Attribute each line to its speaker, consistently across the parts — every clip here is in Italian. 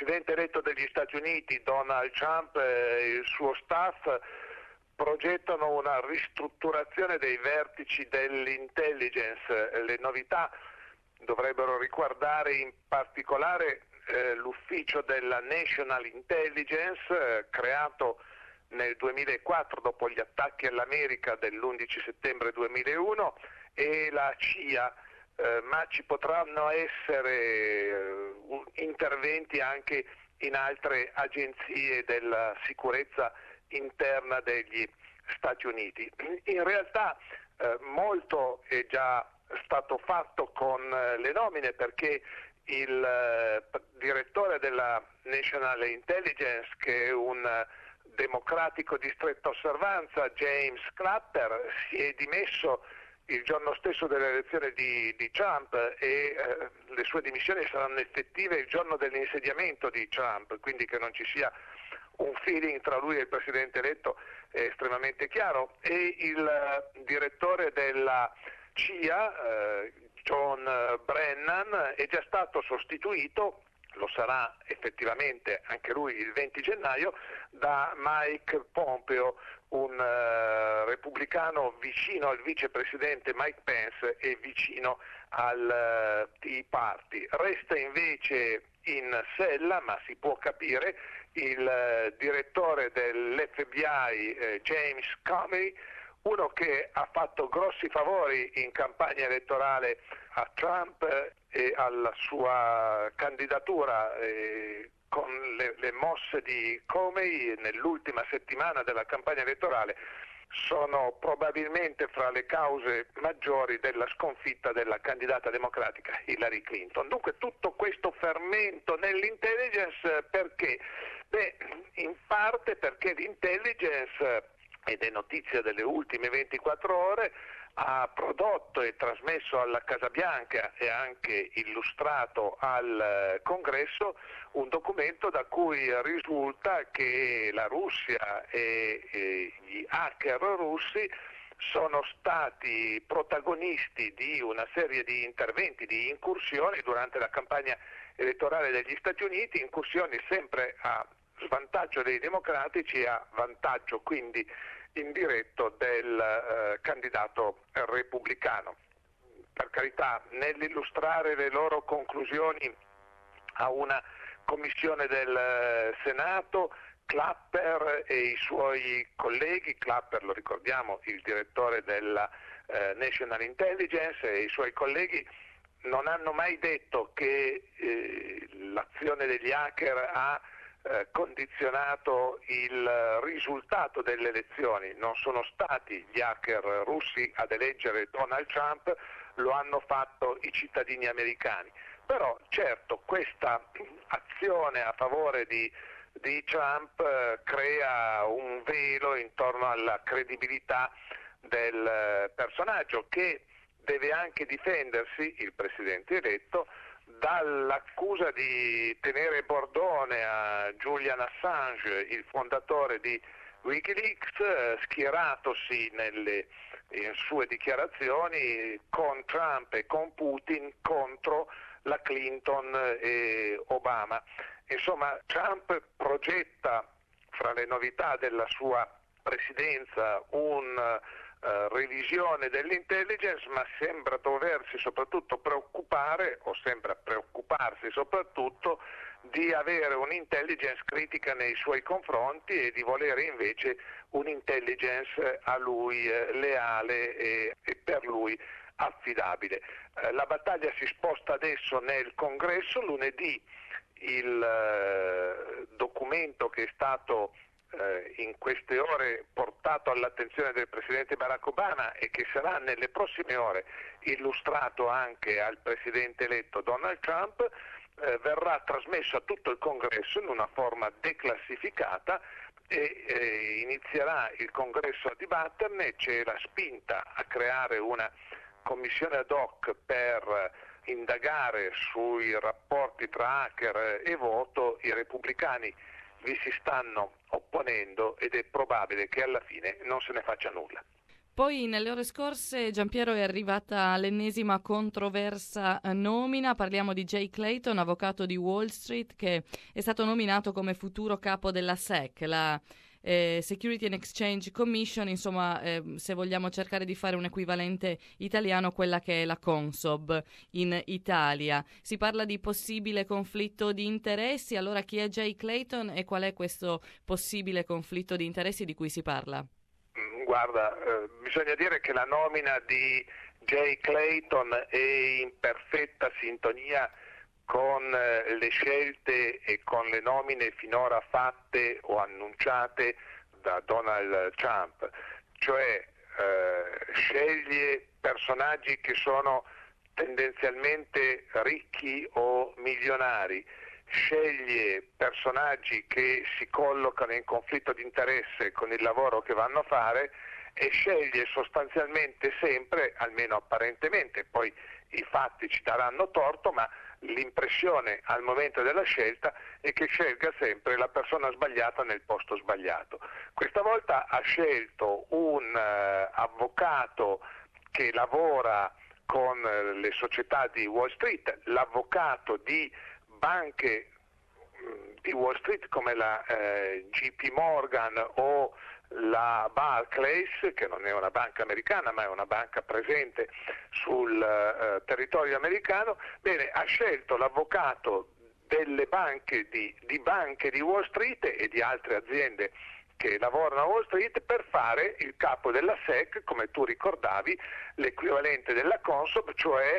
Speaker 1: presidente eletto degli Stati Uniti, Donald Trump, e il suo staff progettano una ristrutturazione dei vertici dell'intelligence. Le novità dovrebbero riguardare in particolare l'ufficio della National Intelligence, creato nel 2004 dopo gli attacchi all'America dell'11 settembre 2001, e la CIA, ma ci potranno essere interventi anche in altre agenzie della sicurezza interna degli Stati Uniti. In realtà molto è già stato fatto con le nomine, perché il direttore della National Intelligence, che è un democratico di stretta osservanza, James Clapper, si è dimesso il giorno stesso delle elezioni di Trump, e le sue dimissioni saranno effettive il giorno dell'insediamento di Trump, quindi che non ci sia un feeling tra lui e il presidente eletto è estremamente chiaro. E il direttore della CIA, John Brennan, è già stato sostituito, lo sarà effettivamente anche lui il 20 gennaio, da Mike Pompeo, un repubblicano vicino al vicepresidente Mike Pence e vicino al Tea Party. Resta invece in sella, ma si può capire, il direttore dell'FBI, James Comey, uno che ha fatto grossi favori in campagna elettorale a Trump e alla sua candidatura, con le mosse di Comey nell'ultima settimana della campagna elettorale sono probabilmente fra le cause maggiori della sconfitta della candidata democratica Hillary Clinton. Dunque tutto questo fermento nell'intelligence perché? In parte perché l'intelligence, ed è notizia delle ultime 24 ore, ha prodotto e trasmesso alla Casa Bianca e anche illustrato al Congresso un documento da cui risulta che la Russia e gli hacker russi sono stati protagonisti di una serie di interventi, di incursioni durante la campagna elettorale degli Stati Uniti, incursioni sempre a svantaggio dei democratici e a vantaggio quindi indiretto del candidato repubblicano. Per carità, nell'illustrare le loro conclusioni a una commissione del Senato, Clapper e i suoi colleghi, Clapper lo ricordiamo, il direttore della National Intelligence, e i suoi colleghi non hanno mai detto che l'azione degli hacker ha condizionato il risultato delle elezioni. Non sono stati gli hacker russi ad eleggere Donald Trump, lo hanno fatto i cittadini americani. Però certo questa azione a favore di Trump crea un velo intorno alla credibilità del personaggio, che deve anche difendersi, il presidente eletto, dall'accusa di tenere bordone a Julian Assange, il fondatore di Wikileaks, schieratosi nelle sue dichiarazioni con Trump e con Putin contro la Clinton e Obama. Insomma, Trump progetta fra le novità della sua presidenza un revisione dell'intelligence, ma sembra doversi soprattutto preoccupare, o sembra preoccuparsi soprattutto, di avere un'intelligence critica nei suoi confronti e di volere invece un'intelligence a lui leale e per lui affidabile. La battaglia si sposta adesso nel Congresso. Lunedì il documento che è stato in queste ore portato all'attenzione del presidente Barack Obama e che sarà nelle prossime ore illustrato anche al presidente eletto Donald Trump, verrà trasmesso a tutto il Congresso in una forma declassificata e inizierà il Congresso a dibatterne. C'è la spinta a creare una commissione ad hoc per indagare sui rapporti tra hacker e voto. I repubblicani vi si stanno opponendo ed è probabile che alla fine non se ne faccia nulla.
Speaker 2: Poi nelle ore scorse, Giampiero, è arrivata l'ennesima controversa nomina. Parliamo di Jay Clayton, avvocato di Wall Street, che è stato nominato come futuro capo della SEC, la Security and Exchange Commission, insomma, se vogliamo cercare di fare un equivalente italiano, quella che è la Consob in Italia. Si parla di possibile conflitto di interessi. Allora, chi è Jay Clayton e qual è questo possibile conflitto di interessi di cui si parla?
Speaker 1: Guarda, bisogna dire che la nomina di Jay Clayton è in perfetta sintonia con le scelte e con le nomine finora fatte o annunciate da Donald Trump, cioè sceglie personaggi che sono tendenzialmente ricchi o milionari, sceglie personaggi che si collocano in conflitto di interesse con il lavoro che vanno a fare e sceglie sostanzialmente sempre, almeno apparentemente, poi i fatti ci daranno torto, ma l'impressione al momento della scelta è che scelga sempre la persona sbagliata nel posto sbagliato. Questa volta ha scelto un avvocato che lavora con le società di Wall Street, l'avvocato di banche di Wall Street come la JP Morgan o la Barclays, che non è una banca americana ma è una banca presente sul territorio americano. Bene, ha scelto l'avvocato delle banche di Wall Street e di altre aziende che lavorano a Wall Street per fare il capo della SEC, come tu ricordavi, l'equivalente della Consob, cioè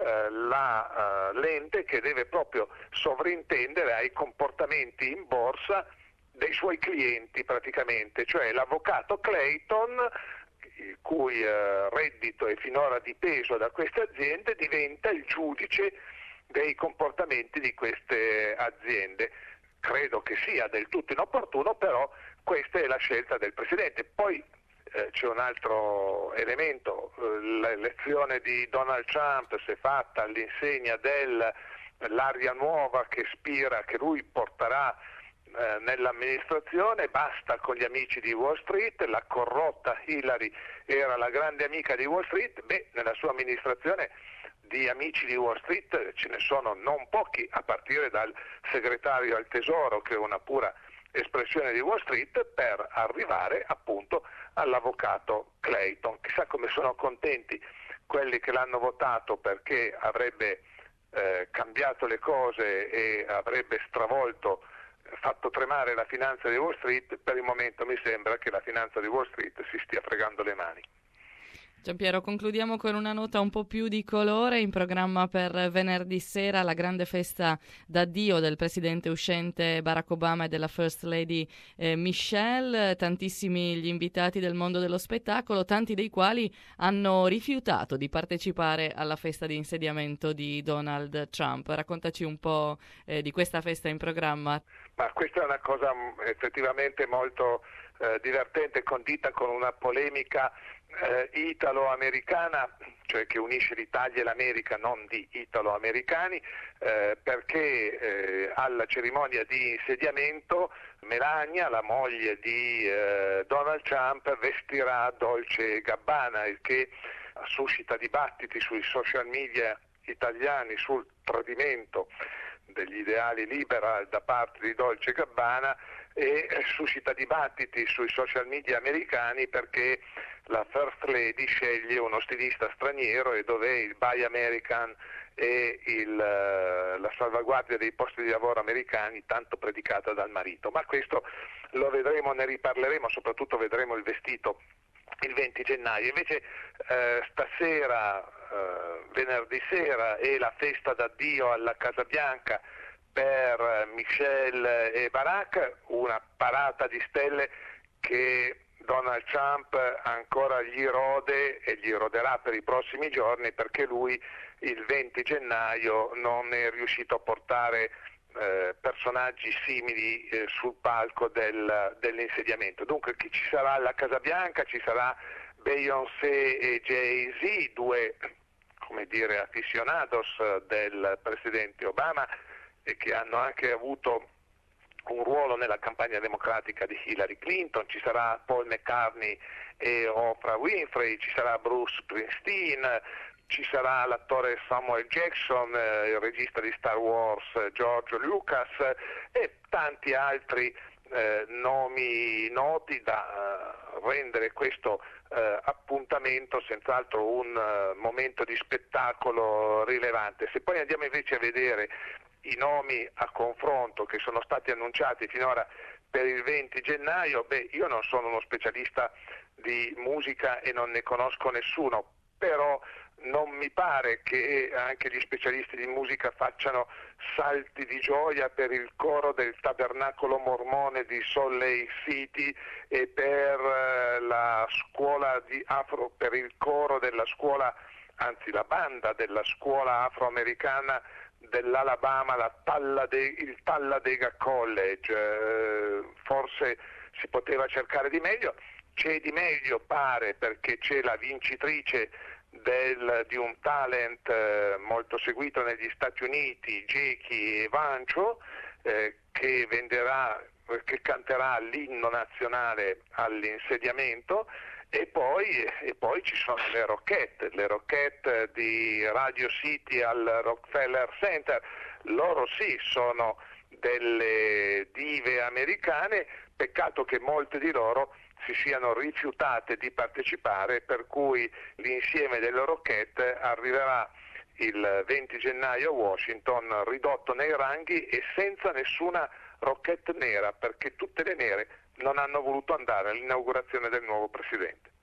Speaker 1: l'ente che deve proprio sovrintendere ai comportamenti in borsa dei suoi clienti praticamente, cioè l'avvocato Clayton, il cui reddito è finora dipeso da queste aziende, diventa il giudice dei comportamenti di queste aziende. Credo che sia del tutto inopportuno, però questa è la scelta del Presidente. Poi c'è un altro elemento, l'elezione di Donald Trump si è fatta all'insegna dell'aria nuova che spira, che lui porterà nell'amministrazione. Basta con gli amici di Wall Street, la corrotta Hillary era la grande amica di Wall Street, nella sua amministrazione di amici di Wall Street ce ne sono non pochi, a partire dal segretario al Tesoro, che è una pura espressione di Wall Street, per arrivare appunto all'avvocato Clayton. Chissà come sono contenti quelli che l'hanno votato, perché avrebbe cambiato le cose e avrebbe stravolto, fatto tremare la finanza di Wall Street. Per il momento mi sembra che la finanza di Wall Street si stia fregando le mani.
Speaker 2: Giampiero, concludiamo con una nota un po' più di colore. In programma per venerdì sera la grande festa d'addio del presidente uscente Barack Obama e della First Lady Michelle. Tantissimi gli invitati del mondo dello spettacolo, tanti dei quali hanno rifiutato di partecipare alla festa di insediamento di Donald Trump. Raccontaci un po' di questa festa in programma.
Speaker 1: Ma questa è una cosa effettivamente molto divertente, condita con una polemica italo-americana, cioè che unisce l'Italia e l'America, non di italo-americani, perché alla cerimonia di insediamento Melania, la moglie di Donald Trump, vestirà Dolce & Gabbana, il che suscita dibattiti sui social media italiani sul tradimento degli ideali liberal da parte di Dolce & Gabbana, e suscita dibattiti sui social media americani perché la First Lady sceglie uno stilista straniero e dov'è il Buy American e la salvaguardia dei posti di lavoro americani tanto predicata dal marito. Ma questo lo vedremo, ne riparleremo, soprattutto vedremo il vestito il 20 gennaio. Invece stasera, venerdì sera, è la festa d'addio alla Casa Bianca per Michelle e Barack, una parata di stelle che Donald Trump ancora gli rode e gli roderà per i prossimi giorni, perché lui il 20 gennaio non è riuscito a portare personaggi simili sul palco dell'insediamento. Dunque chi ci sarà alla Casa Bianca? Ci sarà Beyoncé e Jay-Z, due, come dire, aficionados del presidente Obama, e che hanno anche avuto un ruolo nella campagna democratica di Hillary Clinton. Ci sarà Paul McCartney e Oprah Winfrey, ci sarà Bruce Springsteen, ci sarà l'attore Samuel Jackson, il regista di Star Wars George Lucas e tanti altri nomi noti da rendere questo appuntamento senz'altro un momento di spettacolo rilevante. Se poi andiamo invece a vedere i nomi a confronto che sono stati annunciati finora per il 20 gennaio, io non sono uno specialista di musica e non ne conosco nessuno, però non mi pare che anche gli specialisti di musica facciano salti di gioia per il coro del Tabernacolo Mormone di Salt Lake City e per la scuola per il coro della scuola, anzi la banda della scuola afroamericana dell'Alabama, il Talladega College. Forse si poteva cercare di meglio. C'è di meglio, pare, perché c'è la vincitrice di un talent molto seguito negli Stati Uniti, Jackie Evancho, che canterà l'inno nazionale all'insediamento, e poi ci sono le Rockette di Radio City al Rockefeller Center. Loro sì sono delle dive americane, peccato che molte di loro si siano rifiutate di partecipare, per cui l'insieme delle Rockette arriverà il 20 gennaio a Washington ridotto nei ranghi e senza nessuna Rockette nera, perché tutte le nere non hanno voluto andare all'inaugurazione del nuovo presidente.